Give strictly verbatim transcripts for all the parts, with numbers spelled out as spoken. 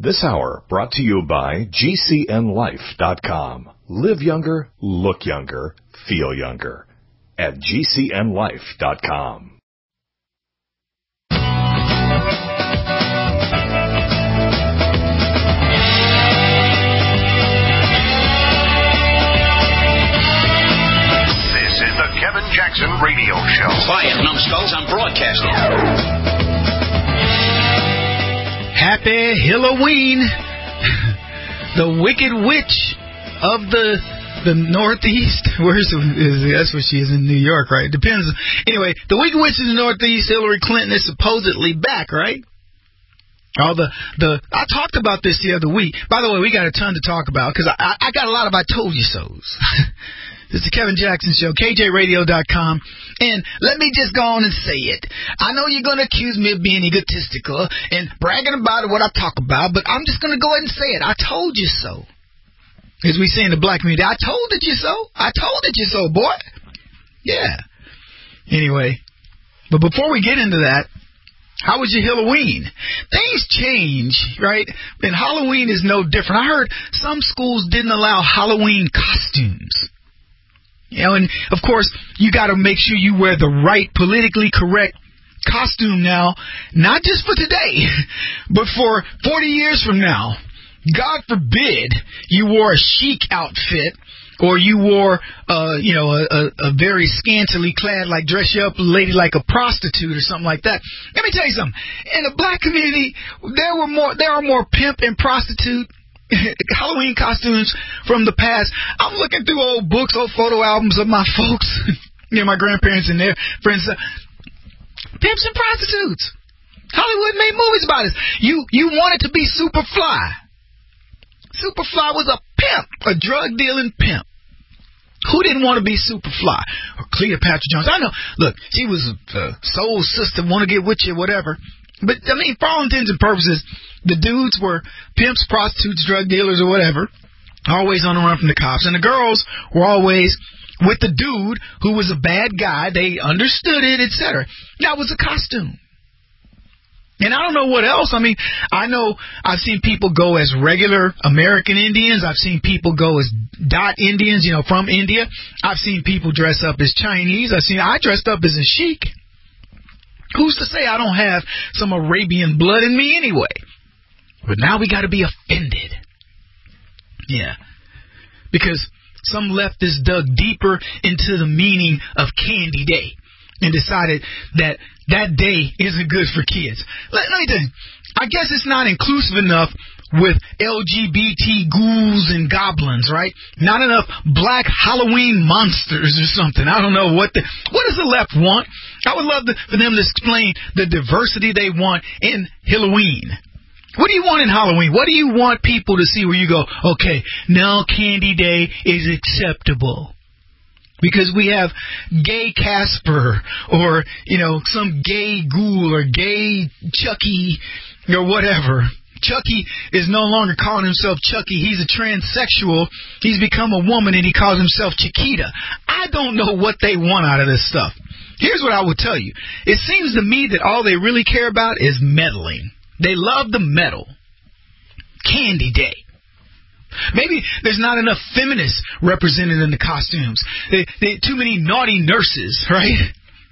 This hour brought to you by G C N life dot com. Live younger, look younger, feel younger at G C N life dot com. This is the Kevin Jackson Radio Show. Quiet, numbskulls, I'm broadcasting. Happy Halloween. The Wicked Witch of the the Northeast. Where's is that's where she is in New York, right? Depends. Anyway, the Wicked Witch of the Northeast, Hillary Clinton, is supposedly back, right? All the the I talked about this the other week. By the way, we got a ton to talk about because I, I I got a lot of I told you so's. It's the Kevin Jackson Show, K J radio dot com. And let me just go on and say it. I know you're going to accuse me of being egotistical and bragging about what I talk about, but I'm just going to go ahead and say it. I told you so. As we say in the black community, I told it you so. I told it you so, boy. Yeah. Anyway, but before we get into that, how was your Halloween? Things change, right? And Halloween is no different. I heard some schools didn't allow Halloween costumes. You know, and of course, you got to make sure you wear the right politically correct costume now, not just for today, but for forty years from now. God forbid you wore a chic outfit or you wore, uh, you know, a, a, a very scantily clad, like dress you up lady like a prostitute or something like that. Let me tell you something. In the black community, there were more, there are more pimp and prostitute Halloween costumes from the past. I'm looking through old books, old photo albums of my folks, you know, my grandparents and their friends. Uh, pimps and prostitutes. Hollywood made movies about us. You you wanted to be Superfly. Superfly was a pimp, a drug dealing pimp. Who didn't want to be Superfly? Or Cleopatra Jones? I know. Look, she was a soul sister, want to get with you, whatever. But, I mean, for all intents and purposes, the dudes were pimps, prostitutes, drug dealers, or whatever, always on the run from the cops. And the girls were always with the dude who was a bad guy. They understood it, et cetera. That was a costume. And I don't know what else. I mean, I know I've seen people go as regular American Indians. I've seen people go as dot Indians, you know, from India. I've seen people dress up as Chinese. I've seen I dressed up as a sheik. Who's to say I don't have some Arabian blood in me anyway? But now we got to be offended. Yeah. Because some leftists dug deeper into the meaning of Candy Day and decided that that day isn't good for kids. Let, let me tell you, I guess it's not inclusive enough with L G B T ghouls and goblins, right? Not enough black Halloween monsters or something. I don't know what the, what does the left want? I would love to, for them to explain the diversity they want in Halloween. What do you want in Halloween? What do you want people to see where you go, okay, now Candy Day is acceptable? Because we have gay Casper or, you know, some gay ghoul or gay Chucky or whatever. Chucky is no longer calling himself Chucky. He's a transsexual. He's become a woman and he calls himself Chiquita. I don't know what they want out of this stuff. Here's what I will tell you. It seems to me that all they really care about is meddling. They love the meddle. Candy Day. Maybe there's not enough feminists represented in the costumes. They, they, too many naughty nurses, right?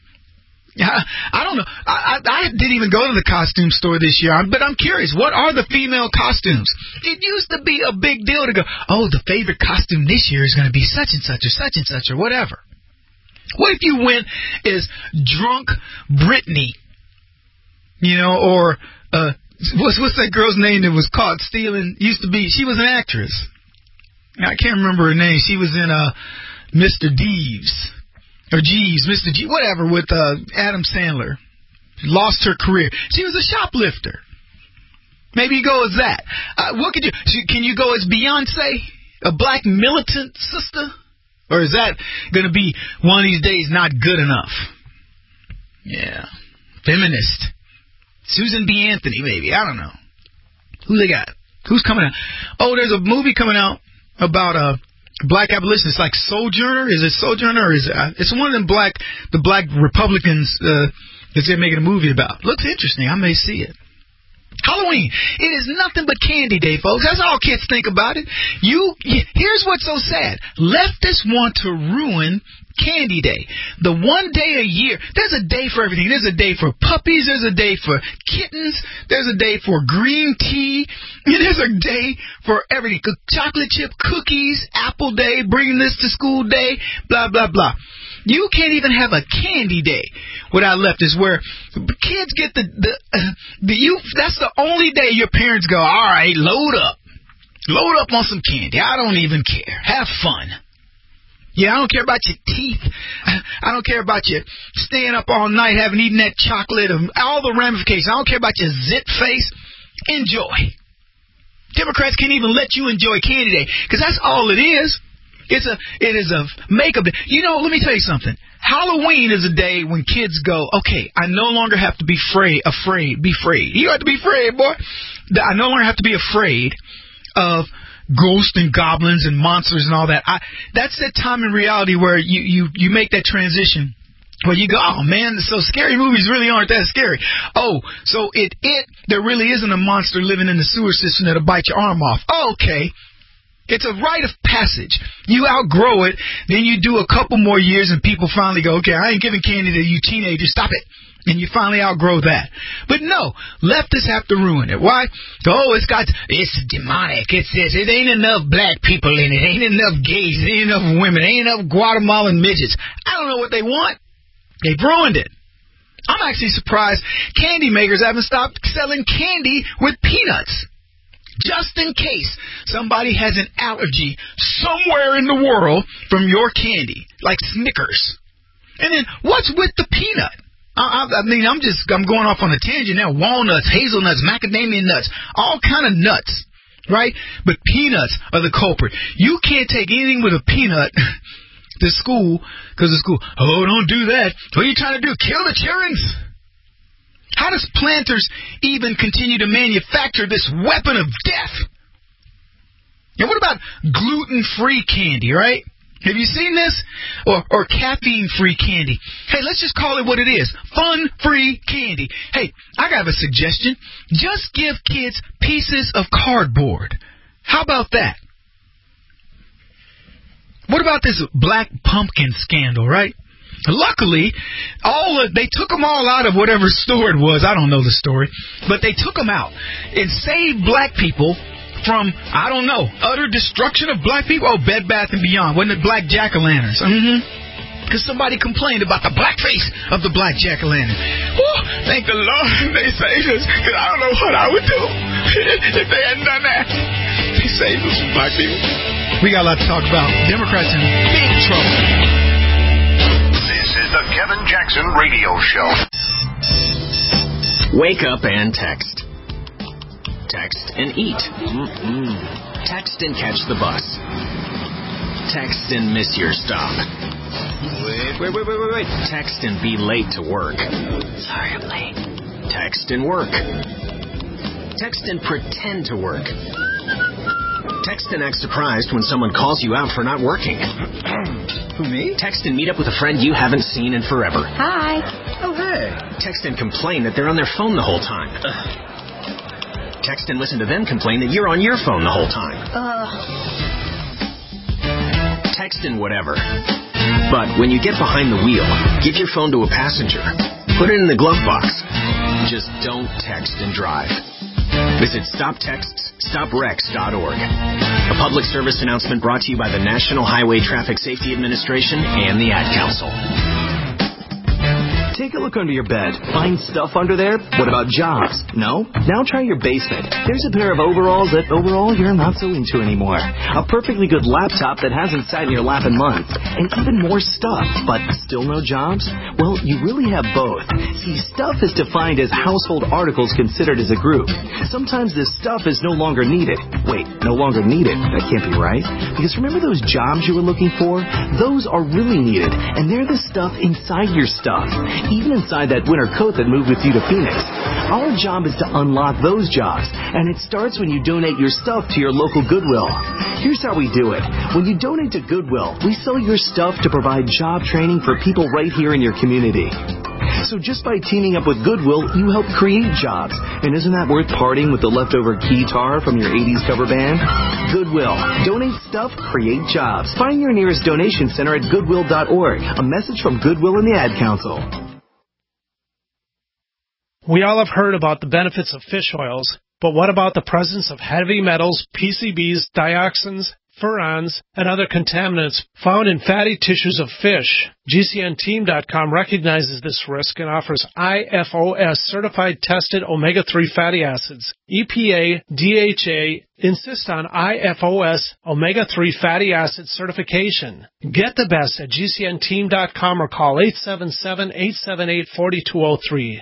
I, I don't know. I, I, I didn't even go to the costume store this year, but I'm curious. What are the female costumes? It used to be a big deal to go, oh, the favorite costume this year is going to be such and such or such and such or whatever. What if you went as drunk Britney, you know, or uh, what's what's that girl's name that was caught stealing? Used to be, she was an actress. I can't remember her name. She was in uh, Mister Deeves. Or Jeeves, Mister G, whatever, with uh, Adam Sandler. Lost her career. She was a shoplifter. Maybe you go as that. Uh, what could you, can you go as Beyonce? A black militant sister? Or is that going to be one of these days not good enough? Yeah. Feminist. Susan B. Anthony, maybe. I don't know. Who they got? Who's coming out? Oh, there's a movie coming out about uh, black abolitionists, like Sojourner. Is it Sojourner or is it? Uh, it's one of them black, the black Republicans uh, that they're making a movie about. Looks interesting. I may see it. Halloween. It is nothing but candy day, folks. That's all kids think about it. You, here's what's so sad. Leftists want to ruin Candy Day. The one day a year. There's a day for everything. There's a day for puppies. There's a day for kittens. There's a day for green tea. There's a day for everything. Chocolate chip cookies, Apple Day, bringing this to school day, blah, blah, blah. You can't even have a candy day without leftists where kids get the, the, uh, the you, that's the only day your parents go, all right, load up. Load up on some candy. I don't even care. Have fun. Yeah, I don't care about your teeth. I don't care about you staying up all night, having eaten that chocolate, and all the ramifications. I don't care about your zit face. Enjoy. Democrats can't even let you enjoy Candy Day because that's all it is. It's a, it is a makeup day. You know, let me tell you something. Halloween is a day when kids go, okay, I no longer have to be afraid, afraid, be afraid. You have to be afraid, boy. I no longer have to be afraid of ghosts and goblins and monsters and all that. I, that's that time in reality where you, you, you make that transition where you go, oh man, so scary movies really aren't that scary. Oh, so it, it, there really isn't a monster living in the sewer system that'll bite your arm off. Oh, okay. It's a rite of passage. You outgrow it, then you do a couple more years and people finally go, okay, I ain't giving candy to you teenagers, stop it. And you finally outgrow that. But no, leftists have to ruin it. Why? Oh, it's got, it's demonic. It's this. It ain't enough black people in it. Ain't enough gays. Ain't enough women. Ain't enough Guatemalan midgets. I don't know what they want. They've ruined it. I'm actually surprised candy makers haven't stopped selling candy with peanuts. Just in case somebody has an allergy somewhere in the world from your candy, like Snickers. And then what's with the peanut? I, I mean, I'm just, I'm going off on a tangent now. Walnuts, hazelnuts, macadamia nuts, all kind of nuts, right? But peanuts are the culprit. You can't take anything with a peanut to school because the school, oh, don't do that. What are you trying to do? Kill the children? How does Planters even continue to manufacture this weapon of death? And what about gluten-free candy, right? Have you seen this? Or, or caffeine-free candy. Hey, let's just call it what it is. Fun-free candy. Hey, I got a suggestion. Just give kids pieces of cardboard. How about that? What about this black pumpkin scandal, right? Luckily, all of, they took them all out of whatever store it was. I don't know the story. But they took them out and saved black people from, I don't know, utter destruction of black people. Oh, Bed Bath and Beyond. Wasn't it black jack-o'-lanterns? Mm-hmm. Because somebody complained about the blackface of the black jack-o'-lantern. Oh, thank the Lord they saved us. Because I don't know what I would do if they hadn't done that. They saved us from black people. We got a lot to talk about. Democrats in big trouble. This is the Kevin Jackson Radio Show. Wake up and text. Text and eat. Mm-mm. Text and catch the bus. Text and miss your stop. Wait, wait, wait, wait, wait, wait. Text and be late to work. Sorry, I'm late. Text and work. Text and pretend to work. Text and act surprised when someone calls you out for not working. Who, me? Text and meet up with a friend you haven't seen in forever. Hi. Oh, hey. Text and complain that they're on their phone the whole time. Ugh. Text and listen to them complain that you're on your phone the whole time. Uh. Text and whatever. But when you get behind the wheel, give your phone to a passenger. Put it in the glove box. Just don't text and drive. Visit stop texts stop wrecks dot org. A public service announcement brought to you by the National Highway Traffic Safety Administration and the Ad Council. Take a look under your bed. Find stuff under there? What about jobs? No? Now try your basement. There's a pair of overalls that overall you're not so into anymore. A perfectly good laptop that hasn't sat in your lap in months. And even more stuff, but still no jobs? Well, you really have both. See, stuff is defined as household articles considered as a group. Sometimes this stuff is no longer needed. Wait, no longer needed? That can't be right. Because remember those jobs you were looking for? Those are really needed. And they're the stuff inside your stuff. Even inside that winter coat that moved with you to Phoenix. Our job is to unlock those jobs, and it starts when you donate your stuff to your local Goodwill. Here's how we do it. When you donate to Goodwill, we sell your stuff to provide job training for people right here in your community. So just by teaming up with Goodwill, you help create jobs. And isn't that worth parting with the leftover guitar from your eighties cover band? Goodwill. Donate stuff, create jobs. Find your nearest donation center at goodwill dot org. A message from Goodwill and the Ad Council. We all have heard about the benefits of fish oils, but what about the presence of heavy metals, P C Bs, dioxins, furans, and other contaminants found in fatty tissues of fish? G C N team dot com recognizes this risk and offers I F O S certified tested omega three fatty acids. E P A, D H A insist on I F O S omega three fatty acid certification. Get the best at G C N team dot com or call eight seven seven, eight seven eight, four two zero three.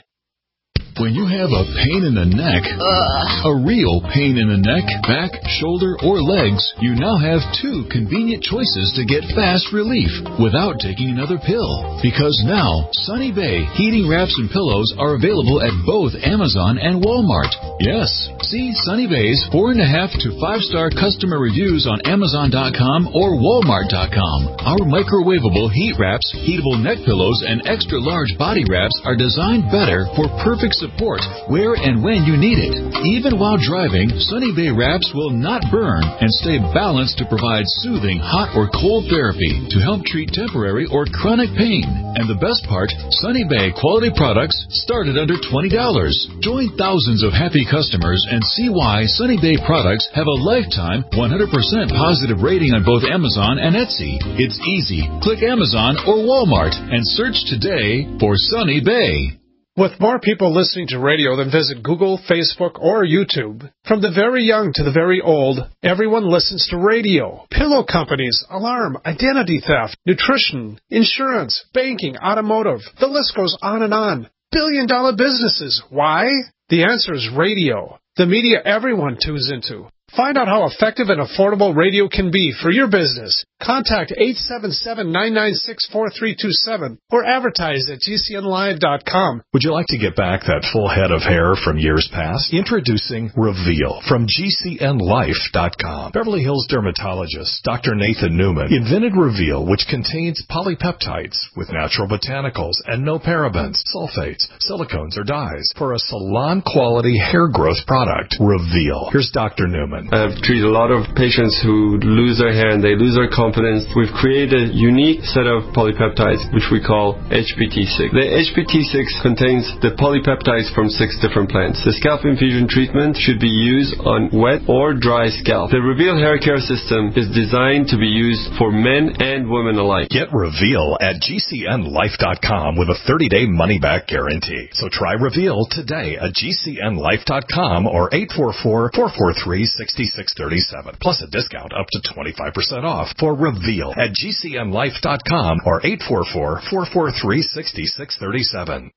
When you have a pain in the neck, uh, a real pain in the neck, back, shoulder, or legs, you now have two convenient choices to get fast relief without taking another pill. Because now, Sunny Bay heating wraps and pillows are available at both Amazon and Walmart. Yes, see Sunny Bay's four and a half to five star customer reviews on Amazon dot com or Walmart dot com. Our microwavable heat wraps, heatable neck pillows, and extra large body wraps are designed better for perfect support where and when you need it. Even while driving, Sunny Bay wraps will not burn and stay balanced to provide soothing hot or cold therapy to help treat temporary or chronic pain. And the best part, Sunny Bay quality products start at under twenty dollars. Join thousands of happy customers and see why Sunny Bay products have a lifetime one hundred percent positive rating on both Amazon and Etsy. It's easy. Click Amazon or Walmart and search today for Sunny Bay. With more people listening to radio than visit Google, Facebook, or YouTube, from the very young to the very old, everyone listens to radio. Pillow companies, alarm, identity theft, nutrition, insurance, banking, automotive. The list goes on and on. Billion-dollar businesses. Why? The answer is radio. The media everyone tunes into. Find out how effective and affordable radio can be for your business. Contact eight seven seven, nine nine six, four three two seven or advertise at G C N live dot com. Would you like to get back that full head of hair from years past? Introducing Reveal from G C N life dot com. Beverly Hills dermatologist Doctor Nathan Newman invented Reveal, which contains polypeptides with natural botanicals and no parabens, sulfates, silicones, or dyes for a salon-quality hair growth product. Reveal. Here's Doctor Newman. I've treated a lot of patients who lose their hair and they lose their confidence. We've created a unique set of polypeptides, which we call H P T six. The H P T six contains the polypeptides from six different plants. The scalp infusion treatment should be used on wet or dry scalp. The Reveal hair care system is designed to be used for men and women alike. Get Reveal at G C N life dot com with a thirty day money-back guarantee. So try Reveal today at G C N life dot com or eight four four, four four three, six six three seven, plus a discount up to twenty-five percent off for Reveal at G C N life dot com or eight four four, four four three, six six three seven.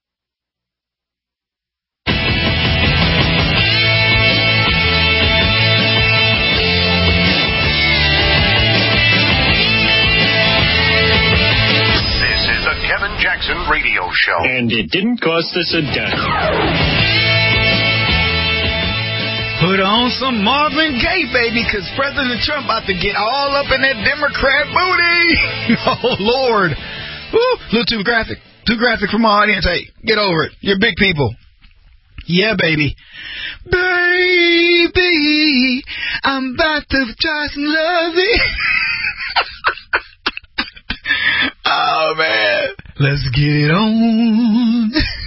This is the Kevin Jackson Radio Show. And it didn't cost us a dime. Put on some Marvin Gaye, baby, because President Trump about to get all up in that Democrat booty. Oh, Lord. Woo, a little too graphic. Too graphic for my audience. Hey, get over it. You're big people. Yeah, baby. Baby, I'm about to try some loving. Oh, man. Let's get it on.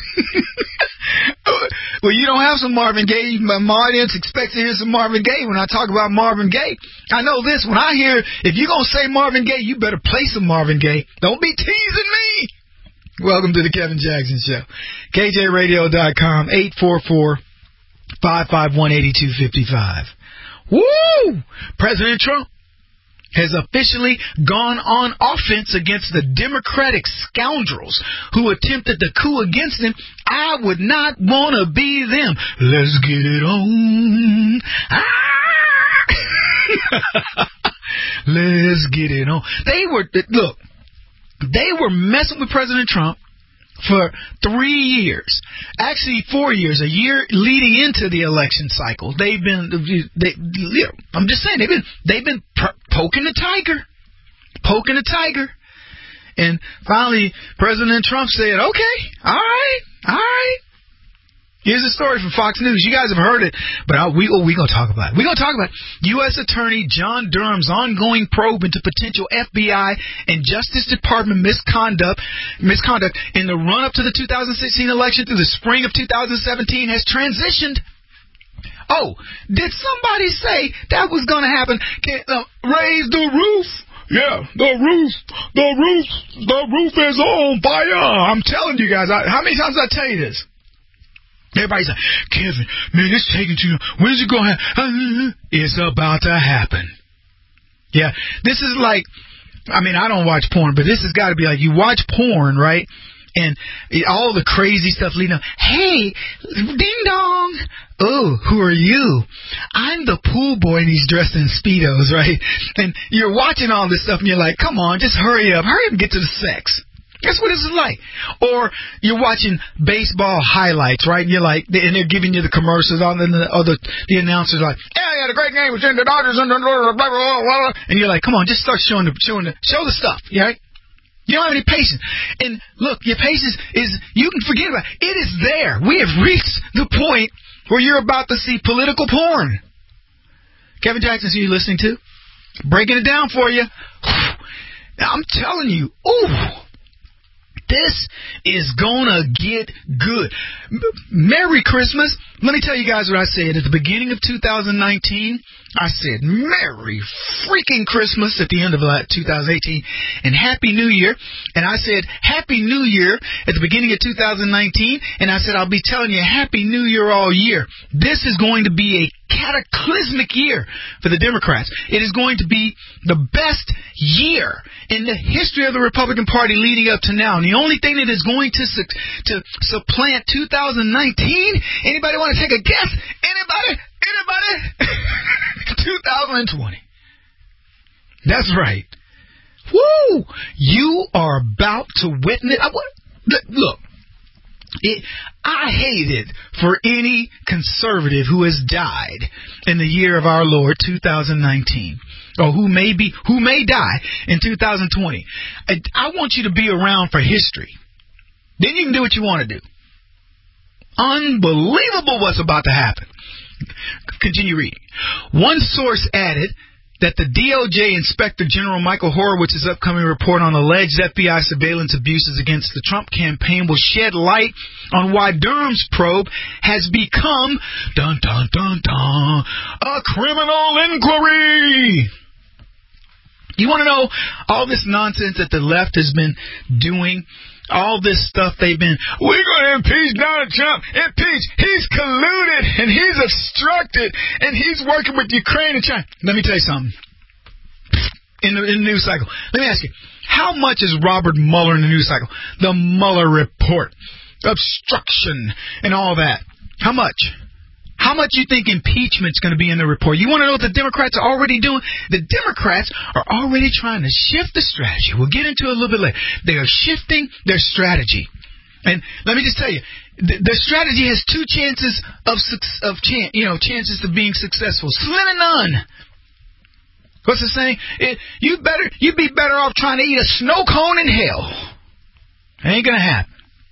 Well, you don't have some Marvin Gaye. My audience expects to hear some Marvin Gaye when I talk about Marvin Gaye. I know this. When I hear, if you're going to say Marvin Gaye, you better play some Marvin Gaye. Don't be teasing me. Welcome to the Kevin Jackson Show. K J radio dot com, eight four four, five five one, eight two five five. Woo! President Trump has officially gone on offense against the Democratic scoundrels who attempted the coup against him. I would not want to be them. Let's get it on. Ah! Let's get it on. They were, look, they were messing with President Trump for three years, actually four years, a year leading into the election cycle. They've been, they, I'm just saying, they've been, they've been poking the tiger, poking the tiger. And finally, President Trump said, okay, all right, all right. Here's a story from Fox News. You guys have heard it, but I, we, oh, we're going to talk about it. We're going to talk about U S Attorney John Durham's ongoing probe into potential F B I and Justice Department misconduct misconduct in the run-up to the two thousand sixteen election through the spring of two thousand seventeen has transitioned. Oh, did somebody say that was going to happen? Can, uh, raise the roof. Yeah, the roof, the roof, the roof is on fire. I'm telling you guys, I, how many times did I tell you this? Everybody's like, Kevin, man, it's taking too long. When's it going to happen? It's about to happen. Yeah, this is like, I mean, I don't watch porn, but this has got to be like, you watch porn, right? And all the crazy stuff leading up. Hey, ding dong. Oh, who are you? I'm the pool boy, and he's dressed in Speedos, right? And you're watching all this stuff, and you're like, come on, just hurry up. Hurry up and get to the sex. That's what this is like. Or you're watching baseball highlights, right? And you're like, and they're giving you the commercials, and the other the announcers are like, yeah, yeah, the great game between the Dodgers and the blah, blah, blah, blah. And you're like, come on, just start showing the showing the show the stuff, right? You don't have any patience. And look, your patience is, you can forget about it. It is there. We have reached the point where you're about to see political porn. Kevin Jackson, who you listening to? Breaking it down for you. I'm telling you, ooh. This is gonna get good. Merry Christmas. Let me tell you guys what I said at the beginning of two thousand nineteen. I said, Merry freaking Christmas at the end of two thousand eighteen and Happy New Year. And I said, Happy New Year at the beginning of two thousand nineteen. And I said, I'll be telling you Happy New Year all year. This is going to be a cataclysmic year for the Democrats. It is going to be the best year in the history of the Republican Party leading up to now. And the only thing that is going to su- to supplant two thousand nineteen, anybody want to take a guess? Anybody? Anybody? two thousand twenty. That's right. Woo! You are about to witness. I, what, look, it, I hate it for any conservative who has died in the year of our Lord two thousand nineteen, or who may be who may die in two thousand twenty. I, I want you to be around for history. Then you can do what you want to do. Unbelievable what's about to happen. Continue reading. One source added that the D O J Inspector General Michael Horowitz's upcoming report on alleged F B I surveillance abuses against the Trump campaign will shed light on why Durham's probe has become, dun dun dun dun, a criminal inquiry. You want to know all this nonsense that the left has been doing? All this stuff they've been, we're going to impeach Donald Trump. Impeach. He's colluded and he's obstructed and he's working with Ukraine and China. Let me tell you something. In the, in the news cycle, let me ask you, how much is Robert Mueller in the news cycle? The Mueller report, obstruction, and all that. How much? How much you think impeachment's going to be in the report? You want to know what the Democrats are already doing? The Democrats are already trying to shift the strategy. We'll get into it a little bit later. They are shifting their strategy. And let me just tell you, the, the strategy has two chances of of chan- you know chances of being successful. Slim and none. What's the saying? It, you better you'd be better off trying to eat a snow cone in hell. It ain't gonna happen.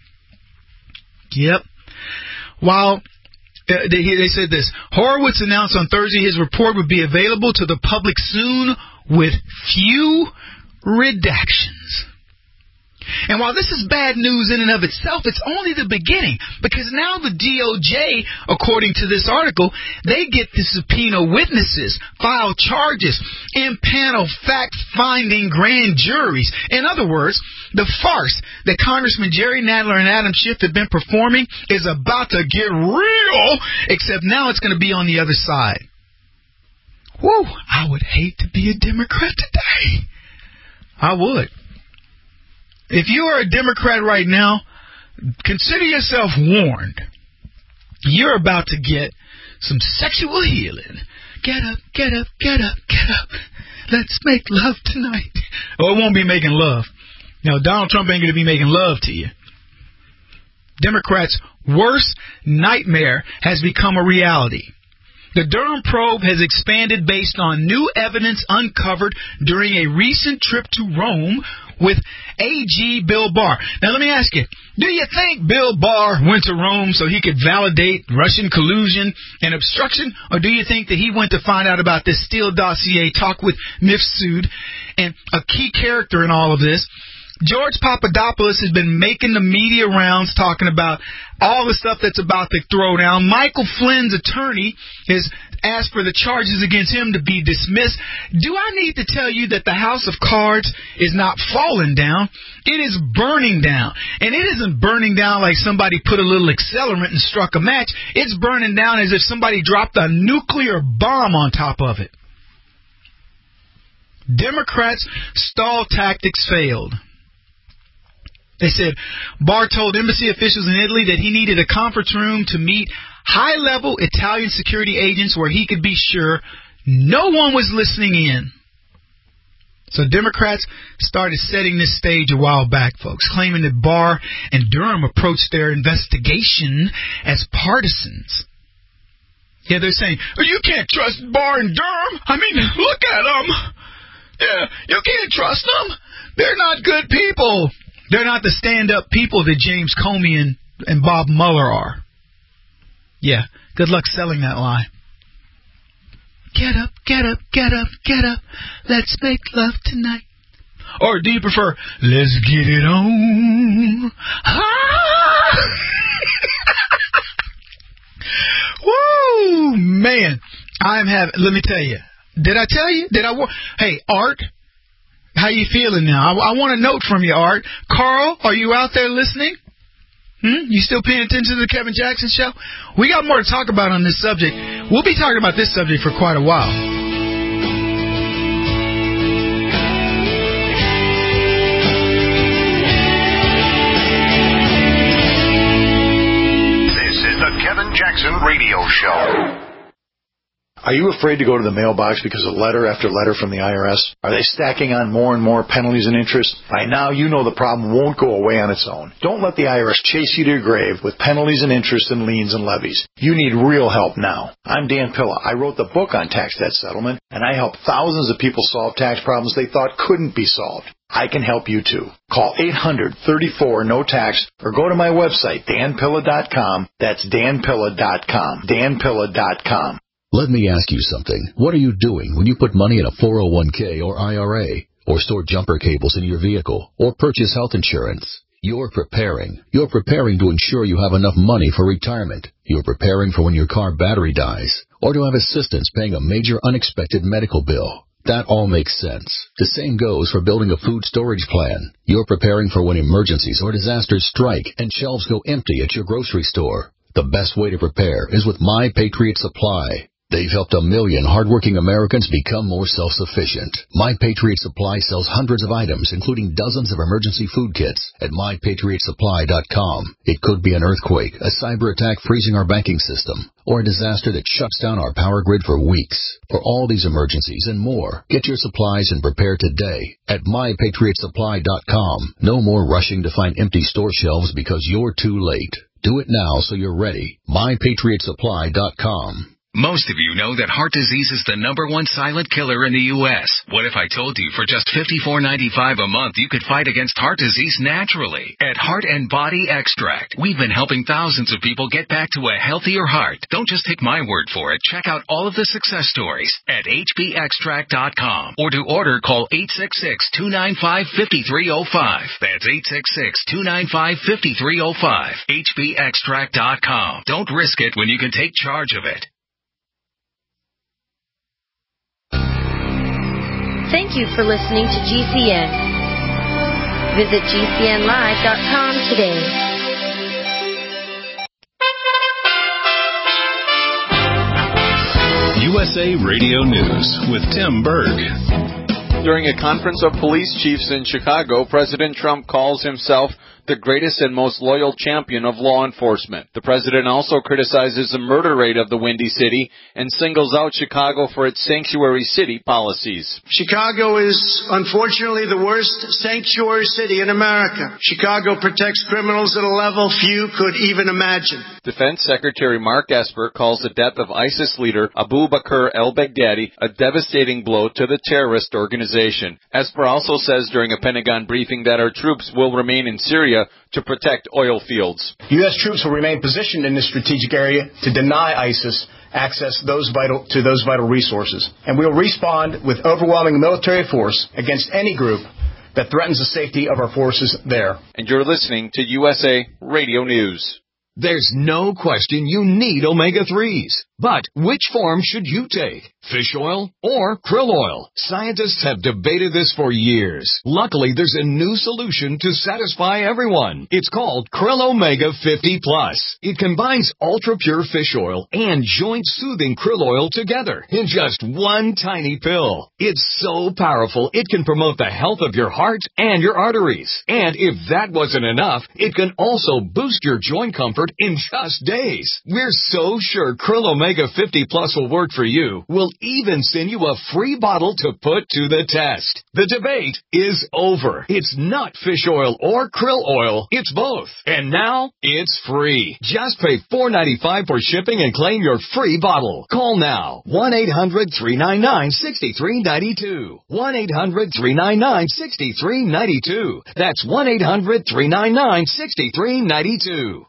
Yep. While Uh, they, they said this. Horowitz announced on Thursday his report would be available to the public soon with few redactions. And while this is bad news in and of itself, it's only the beginning, because now the D O J, according to this article, they get to subpoena witnesses, file charges, impanel fact-finding grand juries. In other words, the farce that Congressman Jerry Nadler and Adam Schiff have been performing is about to get real, except now it's going to be on the other side. Woo! I would hate to be a Democrat today. I would. If you are a Democrat right now, consider yourself warned. You're about to get some sexual healing. Get up, get up, get up, get up. Let's make love tonight. Oh, it won't be making love. Now, Donald Trump ain't going to be making love to you. Democrats' worst nightmare has become a reality. The Durham probe has expanded based on new evidence uncovered during a recent trip to Rome, with A G Bill Barr. Now, let me ask you, do you think Bill Barr went to Rome so he could validate Russian collusion and obstruction, or do you think that he went to find out about this Steele dossier, talk with Mifsud, and a key character in all of this? George Papadopoulos has been making the media rounds talking about all the stuff that's about to throw down. Michael Flynn's attorney has asked for the charges against him to be dismissed. Do I need to tell you that the house of cards is not falling down? It is burning down. And it isn't burning down like somebody put a little accelerant and struck a match. It's burning down as if somebody dropped a nuclear bomb on top of it. Democrats' stall tactics failed. They said Barr told embassy officials in Italy that he needed a conference room to meet high-level Italian security agents where he could be sure no one was listening in. So Democrats started setting this stage a while back, folks, claiming that Barr and Durham approached their investigation as partisans. Yeah, they're saying, oh, you can't trust Barr and Durham. I mean, look at them. Yeah, you can't trust them. They're not good people. They're not the stand-up people that James Comey and, and Bob Mueller are. Yeah, good luck selling that lie. Get up, get up, get up, get up. Let's make love tonight. Or do you prefer, let's get it on? Ah! Woo, man. I'm having, let me tell you. Did I tell you? Did I? Hey, Art. How you feeling now? I, I want a note from you, Art. Carl, are you out there listening? Hmm? You still paying attention to the Kevin Jackson Show? We got more to talk about on this subject. We'll be talking about this subject for quite a while. This is the Kevin Jackson Radio Show. Are you afraid to go to the mailbox because of letter after letter from the I R S? Are they stacking on more and more penalties and interest? By now, you know the problem won't go away on its own. Don't let the I R S chase you to your grave with penalties and interest and liens and levies. You need real help now. I'm Dan Pilla. I wrote the book on tax debt settlement, and I help thousands of people solve tax problems they thought couldn't be solved. I can help you too. Call eight hundred, thirty-four, no tax or go to my website, dan pilla dot com. That's dan pilla dot com. dan pilla dot com. Let me ask you something. What are you doing when you put money in a four oh one k or I R A, or store jumper cables in your vehicle, or purchase health insurance? You're preparing. You're preparing to ensure you have enough money for retirement. You're preparing for when your car battery dies, or to have assistance paying a major unexpected medical bill. That all makes sense. The same goes for building a food storage plan. You're preparing for when emergencies or disasters strike and shelves go empty at your grocery store. The best way to prepare is with My Patriot Supply. They've helped a million hardworking Americans become more self-sufficient. My Patriot Supply sells hundreds of items, including dozens of emergency food kits at my patriot supply dot com. It could be an earthquake, a cyber attack freezing our banking system, or a disaster that shuts down our power grid for weeks. For all these emergencies and more, get your supplies and prepare today at my patriot supply dot com. No more rushing to find empty store shelves because you're too late. Do it now so you're ready. my patriot supply dot com. Most of you know that heart disease is the number one silent killer in the U S What if I told you for just fifty-four ninety-five a month you could fight against heart disease naturally? At Heart and Body Extract, we've been helping thousands of people get back to a healthier heart. Don't just take my word for it. Check out all of the success stories at h b extract dot com. Or to order, call eight six six, two nine five, five three zero five. That's eight six six, two nine five, five three zero five. h b extract dot com. Don't risk it when you can take charge of it. Thank you for listening to G C N. Visit G C N live dot com today. U S A Radio News with Tim Berg. During a conference of police chiefs in Chicago, President Trump calls himself the greatest and most loyal champion of law enforcement. The president also criticizes the murder rate of the Windy City and singles out Chicago for its sanctuary city policies. Chicago is, unfortunately, the worst sanctuary city in America. Chicago protects criminals at a level few could even imagine. Defense Secretary Mark Esper calls the death of ISIS leader Abu Bakr al-Baghdadi a devastating blow to the terrorist organization. Esper also says during a Pentagon briefing that our troops will remain in Syria to protect oil fields. U S troops will remain positioned in this strategic area to deny ISIS access those vital, to those vital resources. And we will respond with overwhelming military force against any group that threatens the safety of our forces there. And you're listening to U S A Radio News. There's no question you need omega threes. But which form should you take? Fish oil or krill oil? Scientists have debated this for years. Luckily, there's a new solution to satisfy everyone. It's called Krill Omega fifty plus. It combines ultra-pure fish oil and joint-soothing krill oil together in just one tiny pill. It's so powerful, it can promote the health of your heart and your arteries. And if that wasn't enough, it can also boost your joint comfort in just days. We're so sure Krill Omega fifty plus will work for you. We'll even send you a free bottle to put to the test. The debate is over. It's not fish oil or krill oil. It's both. And now it's free. Just pay four dollars and ninety-five cents for shipping and claim your free bottle. Call now. one eight hundred three nine nine six three nine two. one eight hundred three nine nine six three nine two. That's one eight hundred three nine nine six three nine two.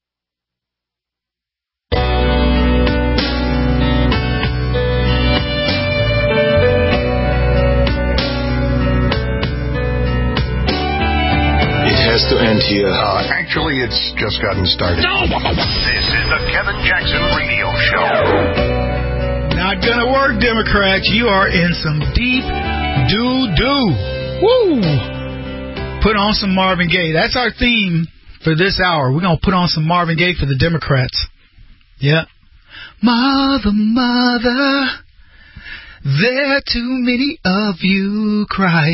Has to end here. Uh, actually, it's just gotten started. No! This is the Kevin Jackson Radio Show. Not gonna work, Democrats. You are in some deep doo-doo. Woo! Put on some Marvin Gaye. That's our theme for this hour. We're gonna put on some Marvin Gaye for the Democrats. Yeah. Mother, mother, there are too many of you cry.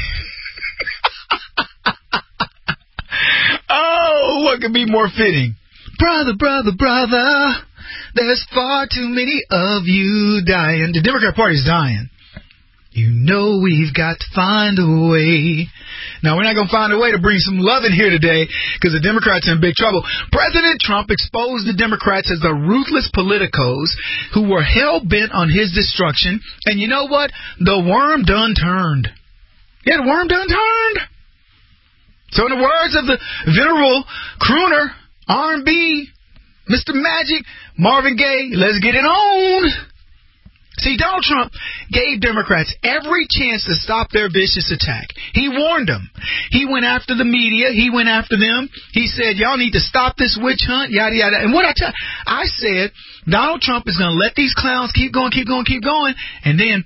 Oh, what could be more fitting? Brother, brother, brother, there's far too many of you dying. The Democrat Party's dying. You know we've got to find a way. Now, we're not going to find a way to bring some love in here today because the Democrats are in big trouble. President Trump exposed the Democrats as the ruthless politicos who were hell-bent on his destruction. And you know what? The worm done turned. Yeah, the worm done turned. So in the words of the venerable crooner, R and B, Mister Magic, Marvin Gaye, let's get it on. See, Donald Trump gave Democrats every chance to stop their vicious attack. He warned them. He went after the media. He went after them. He said, y'all need to stop this witch hunt, yada, yada. And what I tell I said, Donald Trump is going to let these clowns keep going, keep going, keep going, and then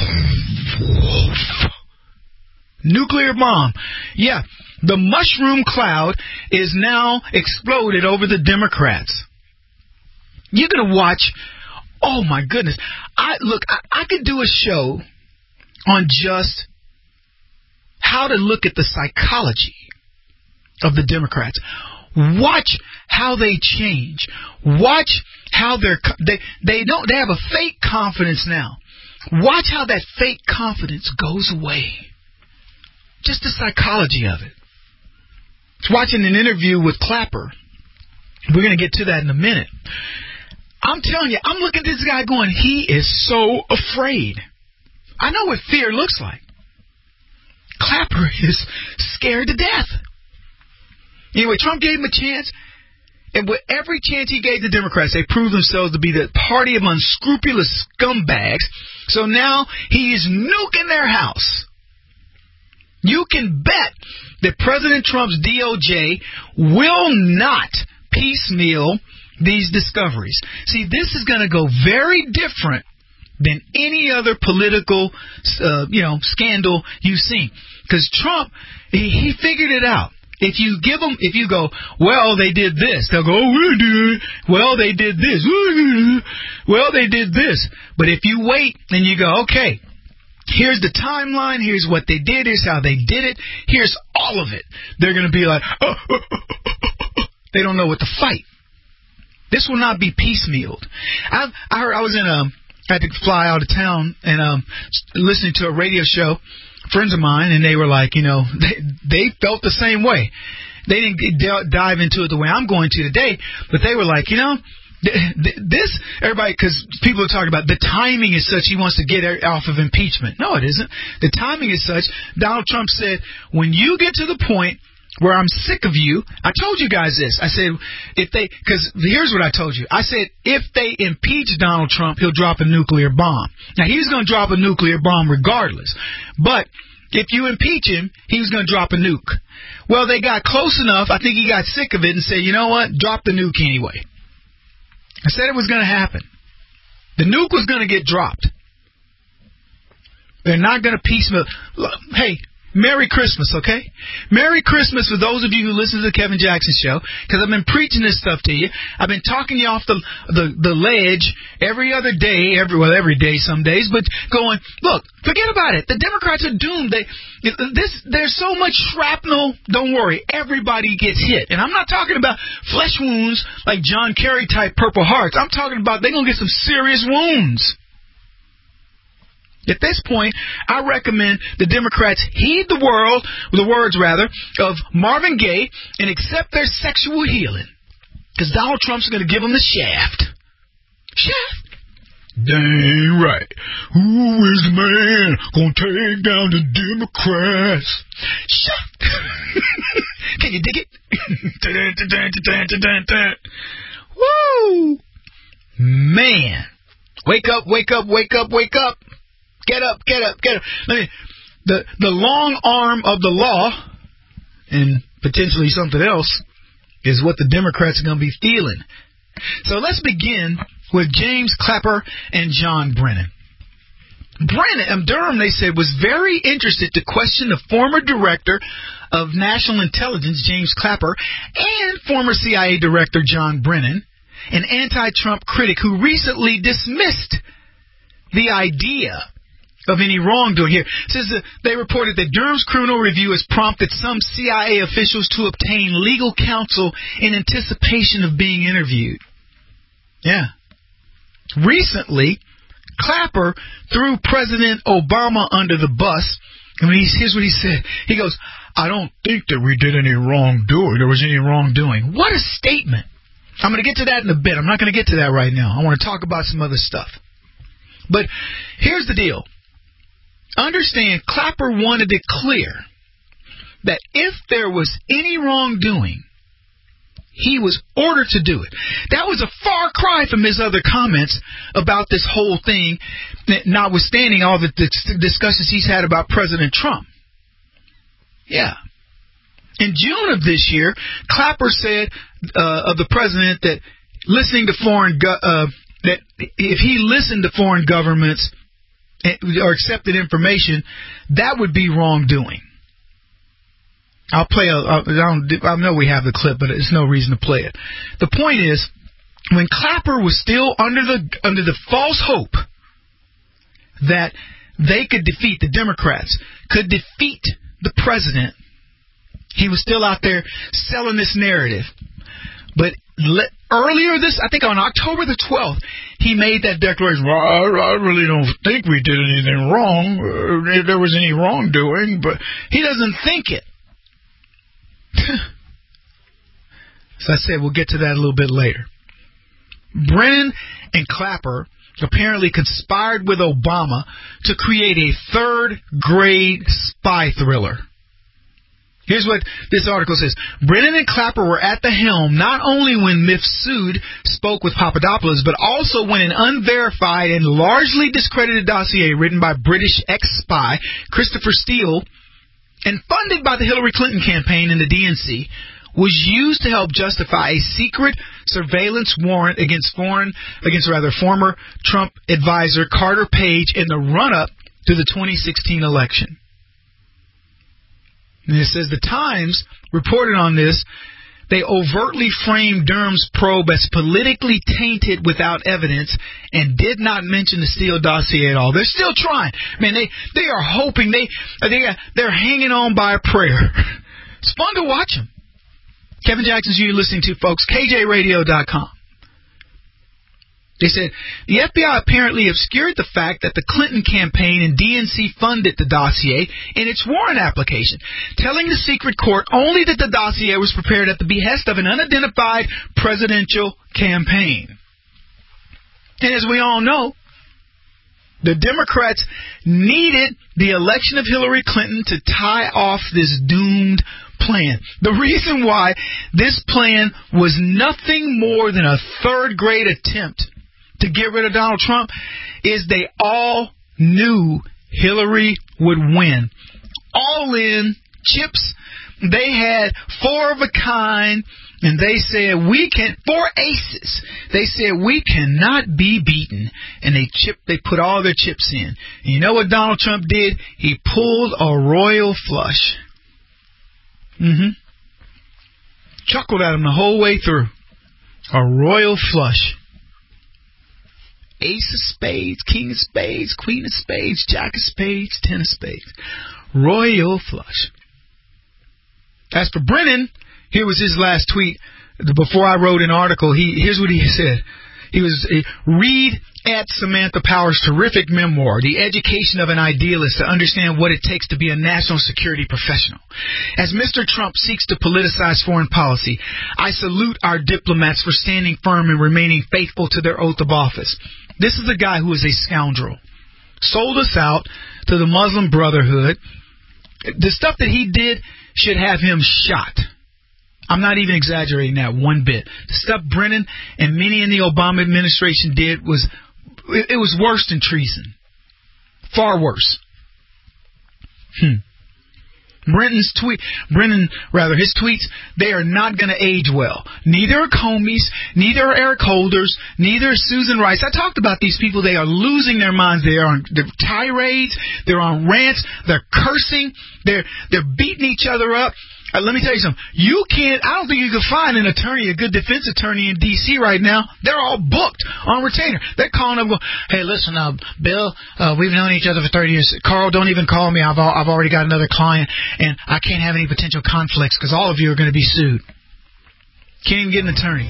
nuclear bomb. Yeah. The mushroom cloud is now exploded over the Democrats. You're going to watch. Oh, my goodness. I Look, I, I could do a show on just how to look at the psychology of the Democrats. Watch how they change. Watch how they're, they, they, don't, they have a fake confidence now. Watch how that fake confidence goes away. Just the psychology of it. I was watching an interview with Clapper. We're going to get to that in a minute. I'm telling you, I'm looking at this guy going, he is so afraid. I know what fear looks like. Clapper is scared to death. Anyway, Trump gave him a chance, and with every chance he gave the Democrats, they proved themselves to be the party of unscrupulous scumbags. So now he is nuking their house. You can bet that President Trump's D O J will not piecemeal these discoveries. See, this is going to go very different than any other political, uh, you know, scandal you've seen. Because Trump, he, he figured it out. If you give them, if you go, well, they did this, they'll go, oh, we did. Well, they did this. Well, they did this. But if you wait and you go, okay, Here's the timeline. Here's what they did. Here's how they did it. Here's all of it. They're going to be like, oh, oh, oh, oh. They don't know what to fight. This will not be piecemealed. I, I heard I was in a, I had to fly out of town and um, listening to a radio show, friends of mine, and they were like, you know, they, they felt the same way. They didn't d- dive into it the way I'm going to today, but they were like, you know, this, everybody, because people are talking about the timing is such he wants to get off of impeachment. No, it isn't. The timing is such. Donald Trump said, when you get to the point where I'm sick of you, I told you guys this. I said, if they, because here's what I told you. I said, if they impeach Donald Trump, he'll drop a nuclear bomb. Now, he's going to drop a nuclear bomb regardless. But if you impeach him, he was going to drop a nuke. Well, they got close enough. I think he got sick of it and said, you know what? Drop the nuke anyway. I said it was going to happen. The nuke was going to get dropped. They're not going to piecemeal. Hey, Merry Christmas, okay? Merry Christmas for those of you who listen to the Kevin Jackson Show, because I've been preaching this stuff to you. I've been talking you off the the, the ledge every other day, every well every day some days, but going, look, forget about it. The Democrats are doomed. They this there's so much shrapnel. Don't worry, everybody gets hit, and I'm not talking about flesh wounds like John Kerry type Purple Hearts. I'm talking about they're gonna get some serious wounds. At this point, I recommend the Democrats heed the world, the words rather, of Marvin Gaye and accept their sexual healing. Because Donald Trump's going to give them the shaft. Shaft. Dang right. Who is the man going to take down the Democrats? Shaft. Can you dig it? Woo! Man. Wake up, wake up, wake up, wake up. Get up, get up, get up. Let me, the, the long arm of the law, and potentially something else, is what the Democrats are going to be feeling. So let's begin with James Clapper and John Brennan. Brennan, um, Durham, they said, was very interested to question the former director of National Intelligence, James Clapper, and former C I A director John Brennan, an anti-Trump critic who recently dismissed the idea of any wrongdoing. Here, it says that they reported that Durham's criminal review has prompted some C I A officials to obtain legal counsel in anticipation of being interviewed. Yeah. Recently, Clapper threw President Obama under the bus. I mean, here's what he said. He goes, I don't think that we did any wrongdoing. There was any wrongdoing. What a statement. I'm going to get to that in a bit. I'm not going to get to that right now. I want to talk about some other stuff. But here's the deal. Understand, Clapper wanted it clear that if there was any wrongdoing, he was ordered to do it. That was a far cry from his other comments about this whole thing, notwithstanding all the discussions he's had about President Trump. Yeah. In June of this year, Clapper said uh, of the president that listening to foreign go- uh, that if he listened to foreign governments or accepted information, that would be wrongdoing. I'll play a, I, don't, I know we have the clip, but there's no reason to play it. The point is, when Clapper was still under the under the false hope that they could defeat, the Democrats could defeat the president, he was still out there selling this narrative. But le- earlier this, I think on October the twelfth, he made that declaration, well, I, I really don't think we did anything wrong, uh, if there was any wrongdoing, but he doesn't think it. So I said we'll get to that a little bit later. Brennan and Clapper apparently conspired with Obama to create a third-grade spy thriller. Here's what this article says. Brennan and Clapper were at the helm not only when Mifsud spoke with Papadopoulos, but also when an unverified and largely discredited dossier written by British ex-spy Christopher Steele and funded by the Hillary Clinton campaign and the D N C was used to help justify a secret surveillance warrant against foreign, against rather former Trump advisor Carter Page in the run-up to the twenty sixteen election. And it says the Times reported on this They overtly framed Durham's probe as politically tainted without evidence and did not mention the Steele dossier at all. They're still trying. Man, they, they are hoping. They, they, they're hanging on by a prayer. It's fun to watch them. Kevin Jackson's who you're listening to, folks. K J radio dot com. They said, the F B I apparently obscured the fact that the Clinton campaign and D N C funded the dossier in its warrant application, telling the secret court only that the dossier was prepared at the behest of an unidentified presidential campaign. And as we all know, the Democrats needed the election of Hillary Clinton to tie off this doomed plan. The reason why this plan was nothing more than a third-grade attempt to get rid of Donald Trump is they all knew Hillary would win. All in, chips, they had four of a kind, and they said, we can, four aces. They said, we cannot be beaten. And they chipped, they put all their chips in. And you know what Donald Trump did? He pulled a royal flush. Mm-hmm. Chuckled at him the whole way through. A royal flush. Ace of spades, king of spades, queen of spades, jack of spades, ten of spades. Royal flush. As for Brennan, here was his last tweet. Before I wrote an article, he here's what he said. He was, uh, read at Samantha Power's terrific memoir, The Education of an Idealist, to understand what it takes to be a national security professional. As Mister Trump seeks to politicize foreign policy, I salute our diplomats for standing firm and remaining faithful to their oath of office. This is a guy who is a scoundrel. Sold us out to the Muslim Brotherhood. The stuff that he did should have him shot. I'm not even exaggerating that one bit. The stuff Brennan and many in the Obama administration did was, it was worse than treason. Far worse. Hmm. Brennan's tweet, Brennan, rather, his tweets, they are not going to age well. Neither are Comey's, neither are Eric Holder's, neither is Susan Rice. I talked about these people. They are losing their minds. They are on they're tirades. They're on rants. They're cursing. They're, they're beating each other up. Uh, let me tell you something. You can't, I don't think you can find an attorney, a good defense attorney in D C right now. They're all booked on retainer. They're calling up, going, hey, listen, uh, Bill, uh, we've known each other for thirty years. Carl, don't even call me. I've, al- I've already got another client, and I can't have any potential conflicts because all of you are going to be sued. Can't even get an attorney.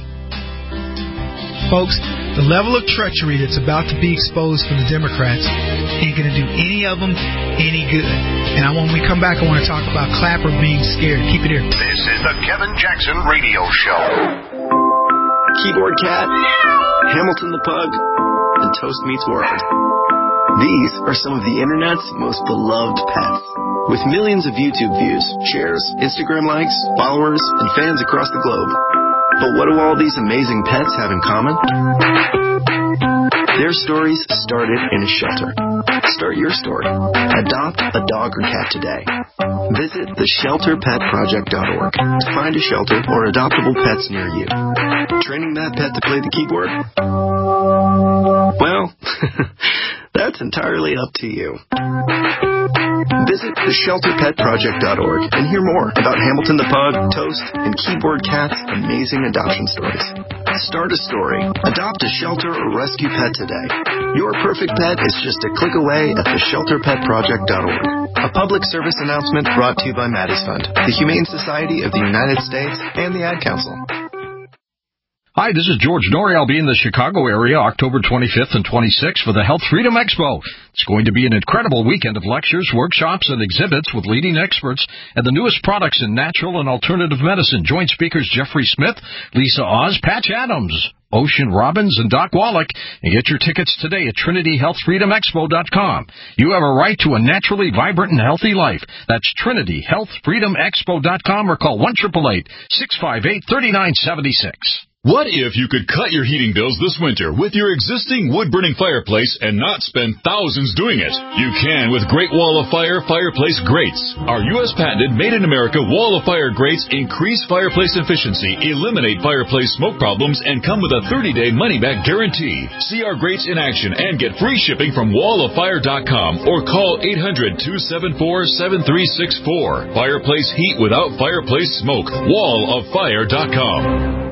Folks, the level of treachery that's about to be exposed from the Democrats ain't going to do any of them any good. And I, when we come back, I want to talk about Clapper being scared. Keep it here. This is the Kevin Jackson Radio Show. Keyboard Cat, Hamilton the Pug, and Toast Meets World. These are some of the Internet's most beloved pets. With millions of YouTube views, shares, Instagram likes, followers, and fans across the globe. But what do all these amazing pets have in common? Their stories started in a shelter. Start your story. Adopt a dog or cat today. Visit the shelter pet project dot org to find a shelter or adoptable pets near you. Training that pet to play the keyboard? Well, that's entirely up to you. Visit the shelter pet project dot org and hear more about Hamilton the Pug, Toast, and Keyboard Cat's amazing adoption stories. Start a story, adopt a shelter or rescue pet today. Your perfect pet is just a click away at the shelter pet project dot org. A public service announcement brought to you by Maddie's Fund, the Humane Society of the United States, and the Ad Council. Hi, this is George Norrie. I'll be in the Chicago area October twenty-fifth and twenty-sixth for the Health Freedom Expo. It's going to be an incredible weekend of lectures, workshops, and exhibits with leading experts and the newest products in natural and alternative medicine. Join speakers Jeffrey Smith, Lisa Oz, Patch Adams, Ocean Robbins, and Doc Wallach, and get your tickets today at Trinity Health Freedom Expo dot com. You have a right to a naturally vibrant and healthy life. That's Trinity Health Freedom Expo dot com or call one eight eight eight, six five eight, three nine seven six. What if you could cut your heating bills this winter with your existing wood-burning fireplace and not spend thousands doing it? You can with Great Wall of Fire fireplace grates. Our U S patented made-in-America Wall of Fire grates increase fireplace efficiency, eliminate fireplace smoke problems, and come with a thirty-day money-back guarantee. See our grates in action and get free shipping from wall of fire dot com or call eight hundred, two seven four, seven three six four. Fireplace heat without fireplace smoke. wall of fire dot com.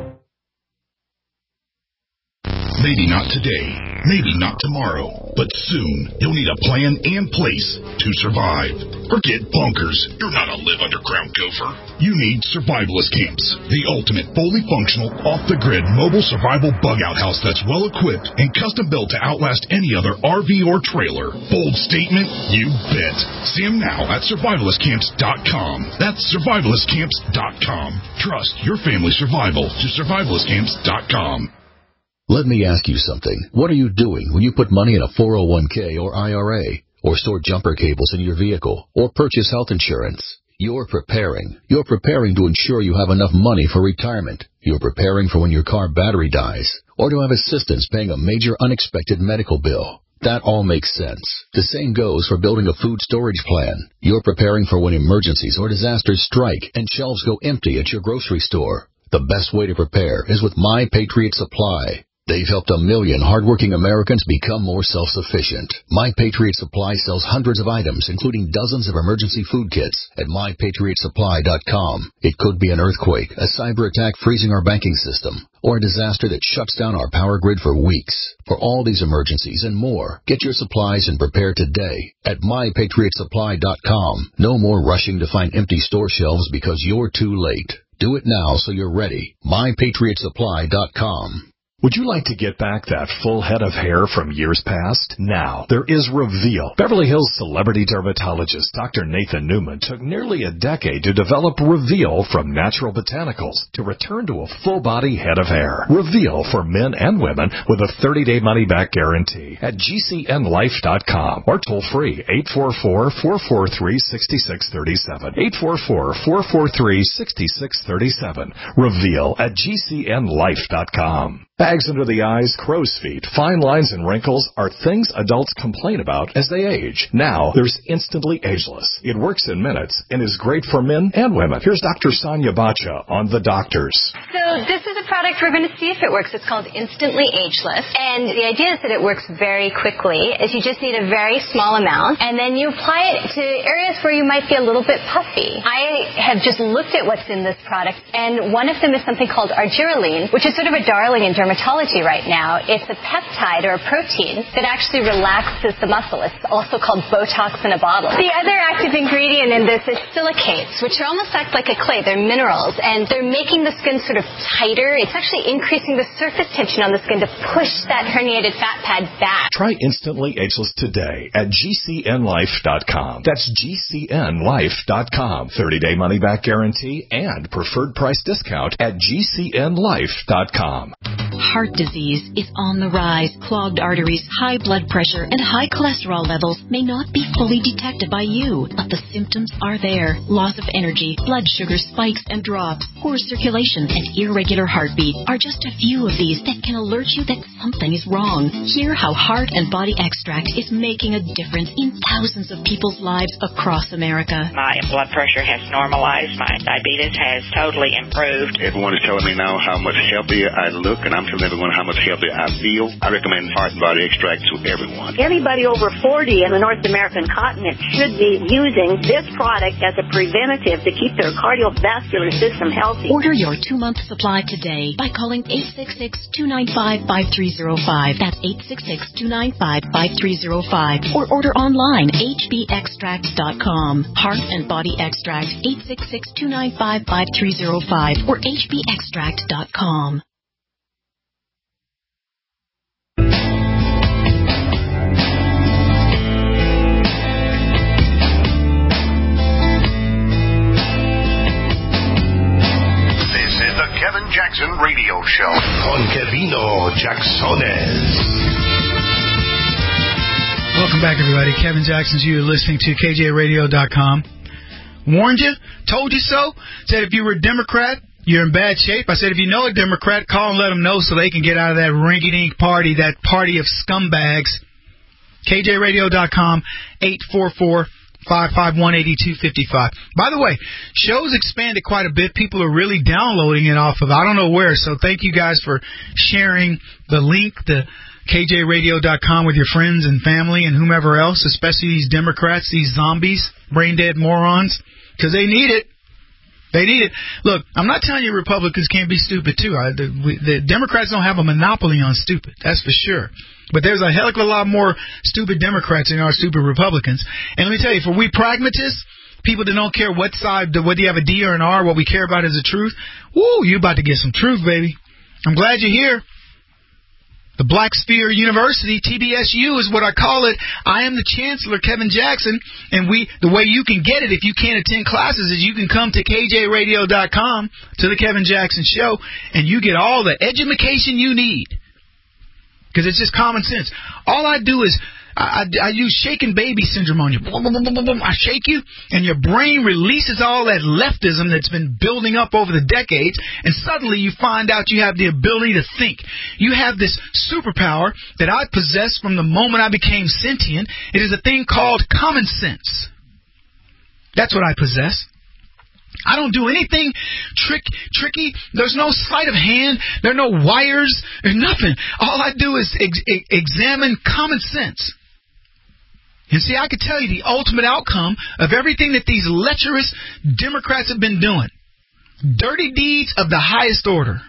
Maybe not today, maybe not tomorrow, but soon you'll need a plan and place to survive. Forget bunkers. You're not a live underground gopher. You need Survivalist Camps, the ultimate fully functional, off-the-grid mobile survival bug-out house that's well-equipped and custom-built to outlast any other R V or trailer. Bold statement? You bet. See them now at survivalist camps dot com. That's survivalist camps dot com. Trust your family's survival to survivalist camps dot com. Let me ask you something. What are you doing when you put money in a four oh one k or I R A, or store jumper cables in your vehicle, or purchase health insurance? You're preparing. You're preparing to ensure you have enough money for retirement. You're preparing for when your car battery dies, or to have assistance paying a major unexpected medical bill. That all makes sense. The same goes for building a food storage plan. You're preparing for when emergencies or disasters strike and shelves go empty at your grocery store. The best way to prepare is with My Patriot Supply. They've helped a million hardworking Americans become more self-sufficient. My Patriot Supply sells hundreds of items, including dozens of emergency food kits at my patriot supply dot com. It could be an earthquake, a cyber attack freezing our banking system, or a disaster that shuts down our power grid for weeks. For all these emergencies and more, get your supplies and prepare today at my patriot supply dot com. No more rushing to find empty store shelves because you're too late. Do it now so you're ready. my patriot supply dot com. Would you like to get back that full head of hair from years past? Now, there is Reveal. Beverly Hills celebrity dermatologist Doctor Nathan Newman took nearly a decade to develop Reveal from natural botanicals to return to a full-body head of hair. Reveal for men and women with a thirty-day money-back guarantee at G C N life dot com or toll-free eight four four, four four three, six six three seven. eight four four, four four three, six six three seven. Reveal at G C N life dot com. Bags under the eyes, crow's feet, fine lines, and wrinkles are things adults complain about as they age. Now, there's Instantly Ageless. It works in minutes and is great for men and women. Here's Doctor Sonia Bacha on The Doctors. So this is a product we're going to see if it works. It's called Instantly Ageless. And the idea is that it works very quickly, is you just need a very small amount, and then you apply it to areas where you might be a little bit puffy. I have just looked at what's in this product, and one of them is something called argireline, which is sort of a darling in dermatology right now. It's a peptide or a protein that actually relaxes the muscle. It's also called Botox in a bottle. The other active ingredient in this is silicates, which are almost act like a clay. They're minerals, and they're making the skin sort of tighter. It's actually increasing the surface tension on the skin to push that herniated fat pad back. Try Instantly Ageless today at G C N life dot com. That's G C N life dot com. thirty-day money-back guarantee and preferred price discount at G C N life dot com. Heart disease is on the rise. Clogged arteries, high blood pressure, and high cholesterol levels may not be fully detected by you, but the symptoms are there. Loss of energy, blood sugar spikes and drops, poor circulation, and irregular heartbeat are just a few of these that can alert you that something is wrong. Hear how Heart and Body Extract is making a difference in thousands of people's lives across America. My blood pressure has normalized. My diabetes has totally improved. Everyone is telling me now how much healthier I look, and I'm telling everyone how much healthier I feel. I recommend Heart and Body Extract to everyone. Anybody over forty in the North American continent should be using this product as a preventative to keep their cardiovascular system healthy. Order your two-month supply today by calling eight six six, two nine five, five three zero five. That's eight six six, two nine five, five three zero five. Or order online, H B extract dot com. Heart and Body Extract, eight six six, two nine five, five three zero five or H B extract dot com. Kevin Jackson Radio Show. Con Kevino Jacksones. Welcome back, everybody. Kevin Jackson's. You're listening to K J radio dot com. Warned you, told you so. Said if you were a Democrat, you're in bad shape. I said, if you know a Democrat, call and let them know so they can get out of that rinky-dink party, that party of scumbags. K J radio dot com, eight four four, five five one, eight two five five. By the way, show's expanded quite a bit. People are really downloading it off of I don't know where, so thank you guys for sharing the link, the K J radio dot com, with your friends and family and whomever else, especially these Democrats, these zombies, brain-dead morons, because they need it. They need it. Look, I'm not telling you Republicans can't be stupid, too. I, the, we, the Democrats don't have a monopoly on stupid. That's for sure. But there's a hell of a lot more stupid Democrats than there are stupid Republicans. And let me tell you, for we pragmatists, people that don't care what side, whether you have a D or an R, what we care about is the truth, woo, you about to get some truth, baby. I'm glad you're here. The Black Sphere University, T B S U is what I call it. I am the Chancellor, Kevin Jackson, and we the way you can get it if you can't attend classes is you can come to K J radio dot com, to the Kevin Jackson Show, and you get all the education you need. Because it's just common sense. All I do is I, I, I use shaken baby syndrome on you. I shake you, and your brain releases all that leftism that's been building up over the decades, and suddenly you find out you have the ability to think. You have this superpower that I possessed from the moment I became sentient. It is a thing called common sense. That's what I possess. I don't do anything trick, tricky. There's no sleight of hand. There are no wires. There's nothing. All I do is ex- ex- examine common sense. And see, I could tell you the ultimate outcome of everything that these lecherous Democrats have been doing. Dirty deeds of the highest order.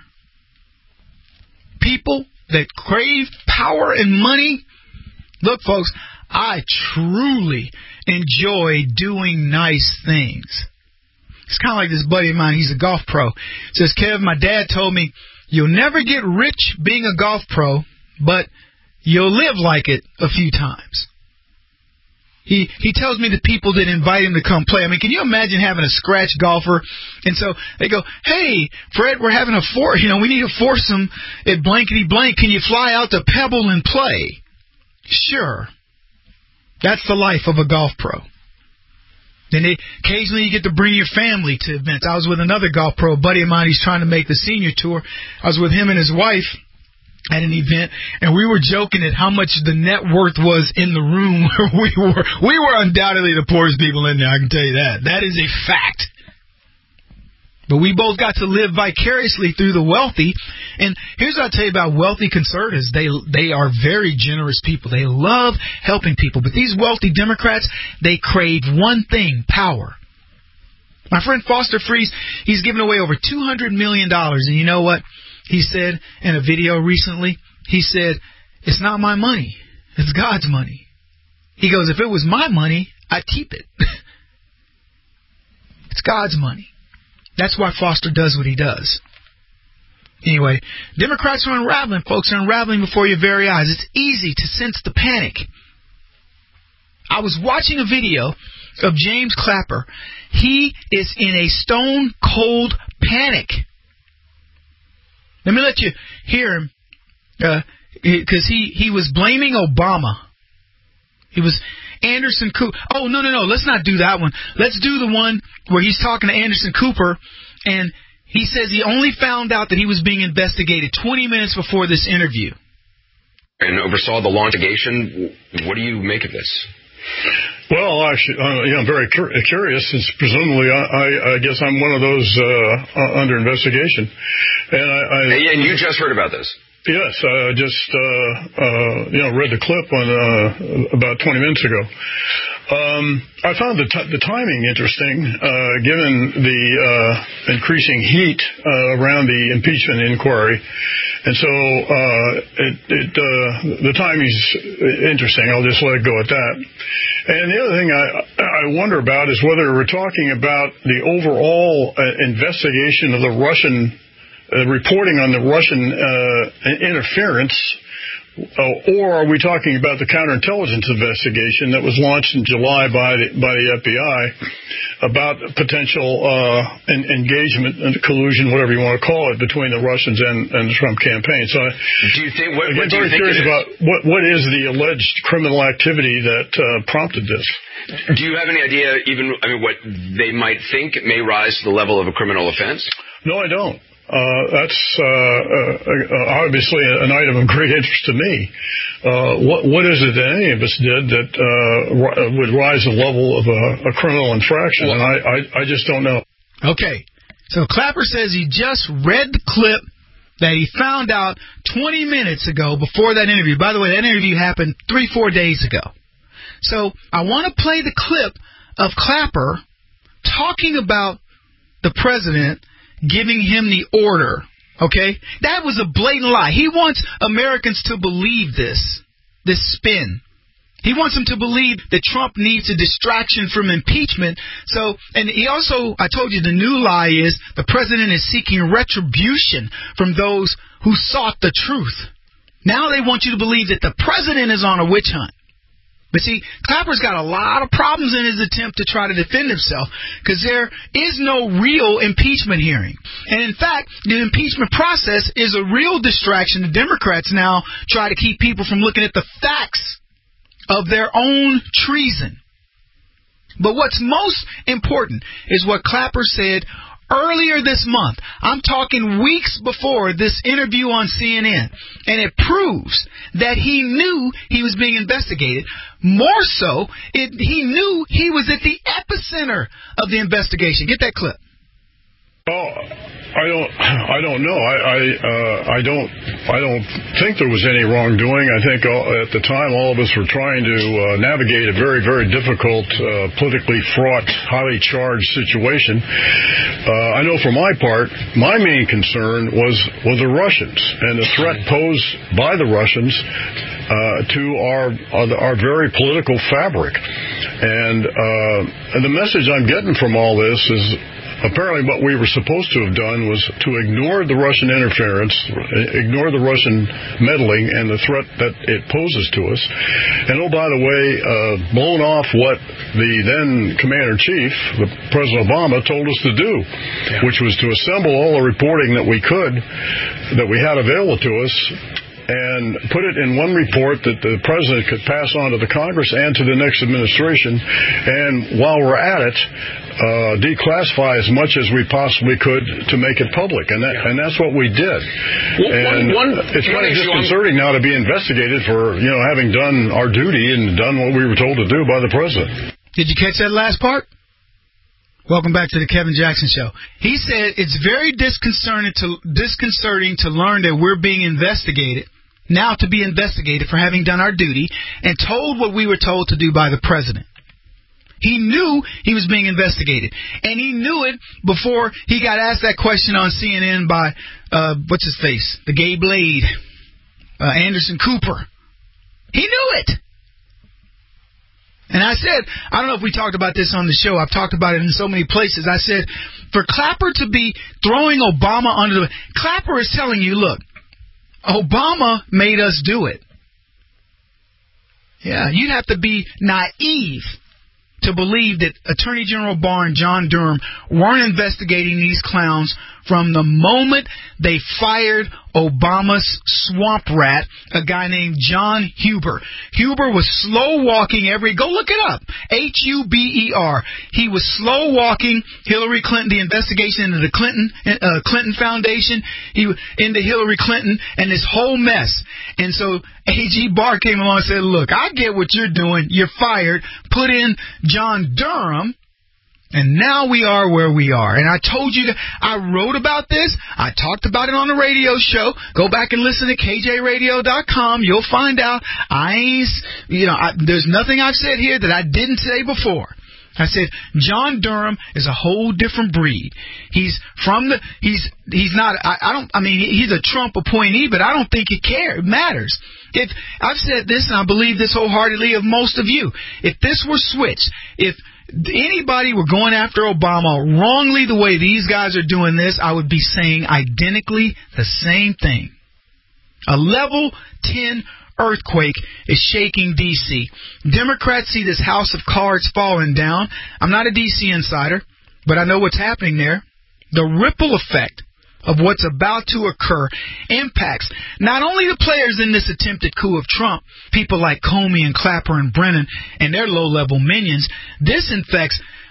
People that crave power and money. Look, folks, I truly enjoy doing nice things. It's kind of like this buddy of mine. He's a golf pro. Says, Kev, my dad told me, you'll never get rich being a golf pro, but you'll live like it a few times. He he tells me the people that invite him to come play. I mean, can you imagine having a scratch golfer? And so they go, hey, Fred, we're having a four, you know, we need a foursome at blankety blank. Can you fly out to Pebble and play? Sure. That's the life of a golf pro. Then they, occasionally you get to bring your family to events. I was with another golf pro, a buddy of mine. He's trying to make the senior tour. I was with him and his wife at an event, and we were joking at how much the net worth was in the room where we were. We were undoubtedly the poorest people in there, I can tell you that. That is a fact. But we both got to live vicariously through the wealthy. And here's what I'll tell you about wealthy conservatives. They they are very generous people. They love helping people. But these wealthy Democrats, they crave one thing, power. My friend Foster Friess, he's given away over two hundred million dollars. And you know what he said in a video recently? He said, it's not my money. It's God's money. He goes, if it was my money, I'd keep it. It's God's money. That's why Foster does what he does. Anyway, Democrats are unraveling, folks, are unraveling before your very eyes. It's easy to sense the panic. I was watching a video of James Clapper. He is in a stone-cold panic. Let me let you hear him, because uh, he, he was blaming Obama. He was... Anderson Cooper. Oh, no, no, no. Let's not do that one. Let's do the one where he's talking to Anderson Cooper, and he says he only found out that he was being investigated twenty minutes before this interview. And oversaw the launchation. What do you make of this? Well, actually, uh, yeah, I'm very cur- curious, since presumably I, I, I guess I'm one of those uh, under investigation. And, I, I, and you just heard about this? Yes, I just uh, uh, you know read the clip on uh, about twenty minutes ago. Um, I found the, t- the timing interesting, uh, given the uh, increasing heat uh, around the impeachment inquiry, and so uh, it, it uh, the timing's interesting. I'll just let it go at that. And the other thing I, I wonder about is whether we're talking about the overall uh, investigation of the Russian. Uh, reporting on the Russian uh, interference, uh, or are we talking about the counterintelligence investigation that was launched in July by the, by the F B I about potential uh, en- engagement and collusion, whatever you want to call it, between the Russians and, and the Trump campaign? So, I, do you think? What, again, what do very you think curious about what what is the alleged criminal activity that uh, prompted this? Do you have any idea, even I mean, what they might think may rise to the level of a criminal offense? No, I don't. Uh, that's uh, uh, obviously an item of great interest to me. Uh, what, what is it that any of us did that uh, would rise the level of a, a criminal infraction? Well, and I, I, I just don't know. Okay. So Clapper says he just read the clip that he found out twenty minutes ago before that interview. By the way, that interview happened three, four days ago. So I want to play the clip of Clapper talking about the president giving him the order, okay? That was a blatant lie. He wants Americans to believe this, this spin. He wants them to believe that Trump needs a distraction from impeachment. So, and he also, I told you the new lie is the president is seeking retribution from those who sought the truth. Now they want you to believe that the president is on a witch hunt. But see, Clapper's got a lot of problems in his attempt to try to defend himself because there is no real impeachment hearing. And in fact, the impeachment process is a real distraction. The Democrats now try to keep people from looking at the facts of their own treason. But what's most important is what Clapper said earlier this month. I'm talking weeks before this interview on C N N. And it proves that he knew he was being investigated. More so, it, he knew he was at the epicenter of the investigation. Get that clip. Oh, I don't. I don't know. I. I. Uh, I don't. I don't think there was any wrongdoing. I think all, at the time all of us were trying to uh, navigate a very, very difficult, uh, politically fraught, highly charged situation. Uh, I know for my part, my main concern was was the Russians and the threat posed by the Russians uh, to our our very political fabric. And, uh, and the message I'm getting from all this is, apparently what we were supposed to have done was to ignore the Russian interference, ignore the Russian meddling and the threat that it poses to us. And, oh, by the way, uh, blown off what the then Commander-in-Chief, President Obama, told us to do, yeah. which was to assemble all the reporting that we could, that we had available to us, and put it in one report that the president could pass on to the Congress and to the next administration. And while we're at it, uh, declassify as much as we possibly could to make it public. And that, yeah. and that's what we did. Well, and one, one, it's kind of disconcerting now to be investigated for, you know, having done our duty and done what we were told to do by the president. Did you catch that last part? Welcome back to the Kevin Jackson Show. He said it's very disconcerting to, disconcerting to learn that we're being investigated, now to be investigated for having done our duty and told what we were told to do by the president. He knew he was being investigated, and he knew it before he got asked that question on C N N by, uh, what's his face, the gay blade, uh, Anderson Cooper. He knew it. And I said, I don't know if we talked about this on the show. I've talked about it in so many places. I said, for Clapper to be throwing Obama under the... Clapper is telling you, look, Obama made us do it. Yeah, you'd have to be naive to believe that Attorney General Barr and John Durham weren't investigating these clowns from the moment they fired Obama's swamp rat, a guy named John Huber. Huber was slow-walking every... Go look it up. H U B E R. He was slow-walking Hillary Clinton, the investigation into the Clinton uh, Clinton Foundation, he into Hillary Clinton, and this whole mess. And so A G Barr came along and said, look, I get what you're doing. You're fired. Put in John Durham. And now we are where we are. And I told you, I wrote about this. I talked about it on the radio show. Go back and listen to K J radio dot com. You'll find out I ain't, you know, I, there's nothing I've said here that I didn't say before. I said John Durham is a whole different breed. He's from the, he's, he's not, I, I don't, I mean, he's a Trump appointee, but I don't think it cares, it matters. If, I've said this, and I believe this wholeheartedly of most of you. If this were switched, if anybody were going after Obama wrongly the way these guys are doing this, I would be saying identically the same thing. A level ten earthquake is shaking D C. Democrats see this house of cards falling down. I'm not a D C insider, but I know what's happening there. The ripple effect of what's about to occur impacts not only the players in this attempted coup of Trump, people like Comey and Clapper and Brennan and their low-level minions. This infects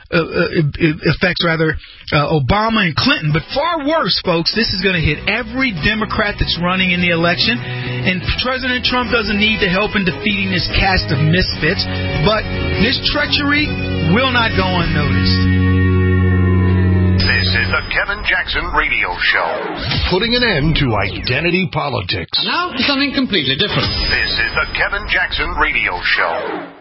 uh, uh, affects rather uh, Obama and Clinton. But far worse, folks, this is going to hit every Democrat that's running in the election. And President Trump doesn't need the help in defeating this cast of misfits. But this treachery will not go unnoticed. This is the Kevin Jackson Radio Show. Putting an end to identity politics. Now for something completely different. This is the Kevin Jackson Radio Show.